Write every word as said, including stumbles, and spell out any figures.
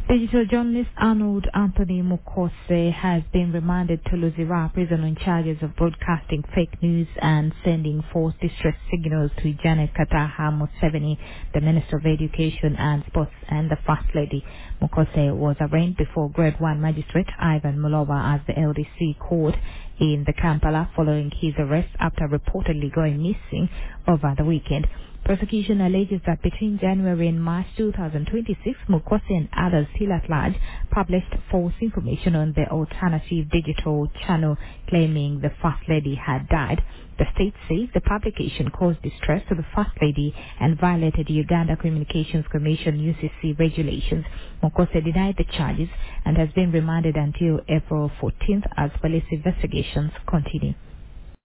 Digital journalist Arnold Anthony Mukose has been remanded to Luzira prison on charges of broadcasting fake news and sending false distress signals to Janet Kataha Museveni, the Minister of Education and Sports and the First Lady. Mukose was arraigned before Grade one Magistrate Ivan Muloba as the L D C court in the Kampala following his arrest after reportedly going missing over the weekend. Prosecution alleges that between January and March two thousand twenty-six, Mukwasi and others still at large published false information on the alternative digital channel claiming the First Lady had died. The state says the publication caused distress to the First Lady and violated Uganda Communications Commission U C C regulations. Mukwasi denied the charges and has been remanded until April fourteenth as police investigations continue.